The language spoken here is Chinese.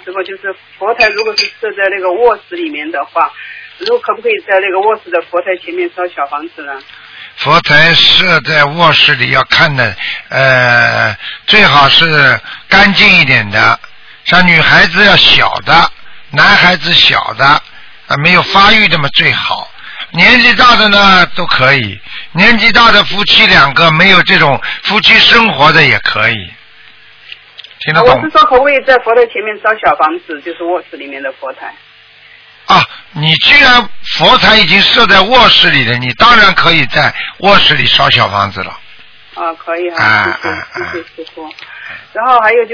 师傅，就是佛台如果是设在那个卧室里面的话，可不可以在那个卧室的佛台前面烧小房子呢？ 佛台设在卧室里要看的，最好是干净一点的，像女孩子要小的，男孩子小的，没有发育的嘛最好。年纪大的呢都可以，年纪大的夫妻两个没有这种夫妻生活的也可以。听得懂？ 我是说可不可以在佛台前面烧小房子，就是卧室里面的佛台。 啊，你既然佛台已经设在卧室里了，你当然可以在卧室里烧小房子了。 啊，可以哈，谢谢师傅。然后还有